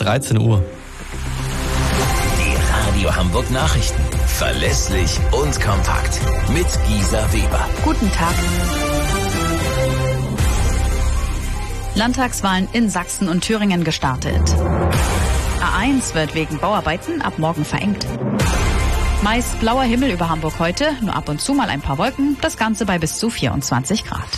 13 Uhr. Die Radio Hamburg Nachrichten. Verlässlich und kompakt. Mit Gisa Weber. Guten Tag. Landtagswahlen in Sachsen und Thüringen gestartet. A1 wird wegen Bauarbeiten ab morgen verengt. Meist blauer Himmel über Hamburg heute, nur ab und zu mal ein paar Wolken, das Ganze bei bis zu 24 Grad.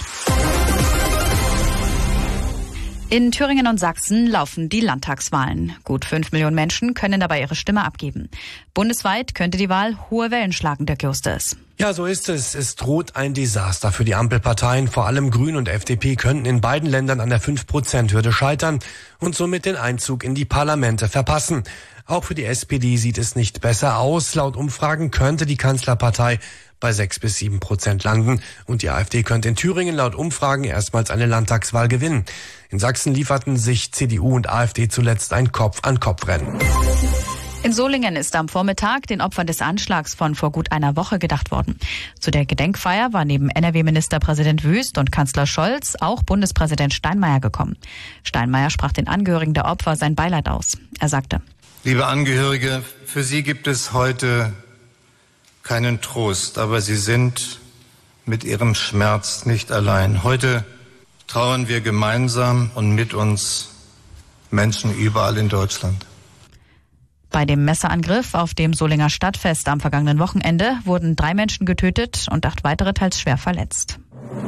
In Thüringen und Sachsen laufen die Landtagswahlen. Gut 5 Millionen Menschen können dabei ihre Stimme abgeben. Bundesweit könnte die Wahl hohe Wellen schlagen, Dirk Justus. Ja, so ist es. Es droht ein Desaster für die Ampelparteien. Vor allem Grün und FDP könnten in beiden Ländern an der 5%-Hürde scheitern und somit den Einzug in die Parlamente verpassen. Auch für die SPD sieht es nicht besser aus. Laut Umfragen könnte die Kanzlerpartei bei 6-7% landen und die AfD könnte in Thüringen laut Umfragen erstmals eine Landtagswahl gewinnen. In Sachsen lieferten sich CDU und AfD zuletzt ein Kopf-an-Kopf-Rennen. In Solingen ist am Vormittag den Opfern des Anschlags von vor gut einer Woche gedacht worden. Zu der Gedenkfeier war neben NRW-Ministerpräsident Wüst und Kanzler Scholz auch Bundespräsident Steinmeier gekommen. Steinmeier sprach den Angehörigen der Opfer sein Beileid aus. Er sagte: Liebe Angehörige, für Sie gibt es heute keinen Trost, aber Sie sind mit Ihrem Schmerz nicht allein. Heute trauern wir gemeinsam und mit uns Menschen überall in Deutschland. Bei dem Messerangriff auf dem Solinger Stadtfest am vergangenen Wochenende wurden 3 Menschen getötet und 8 weitere teils schwer verletzt.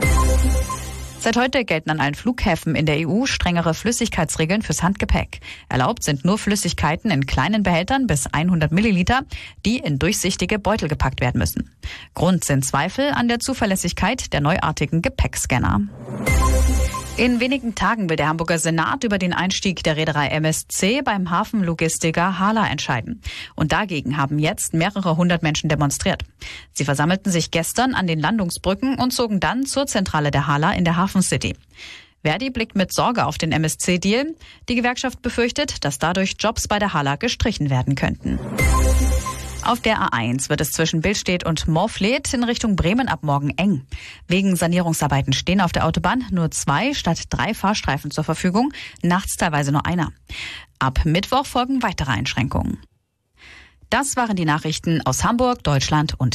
Seit heute gelten an allen Flughäfen in der EU strengere Flüssigkeitsregeln fürs Handgepäck. Erlaubt sind nur Flüssigkeiten in kleinen Behältern bis 100 Milliliter, die in durchsichtige Beutel gepackt werden müssen. Grund sind Zweifel an der Zuverlässigkeit der neuartigen Gepäckscanner. In wenigen Tagen will der Hamburger Senat über den Einstieg der Reederei MSC beim Hafenlogistiker HHLA entscheiden. Und dagegen haben jetzt mehrere 100 Menschen demonstriert. Sie versammelten sich gestern an den Landungsbrücken und zogen dann zur Zentrale der HHLA in der Hafen City. Verdi blickt mit Sorge auf den MSC-Deal. Die Gewerkschaft befürchtet, dass dadurch Jobs bei der HHLA gestrichen werden könnten. Auf der A1 wird es zwischen Billstedt und Morfleet in Richtung Bremen ab morgen eng. Wegen Sanierungsarbeiten stehen auf der Autobahn nur 2 statt 3 Fahrstreifen zur Verfügung, nachts teilweise nur einer. Ab Mittwoch folgen weitere Einschränkungen. Das waren die Nachrichten aus Hamburg, Deutschland und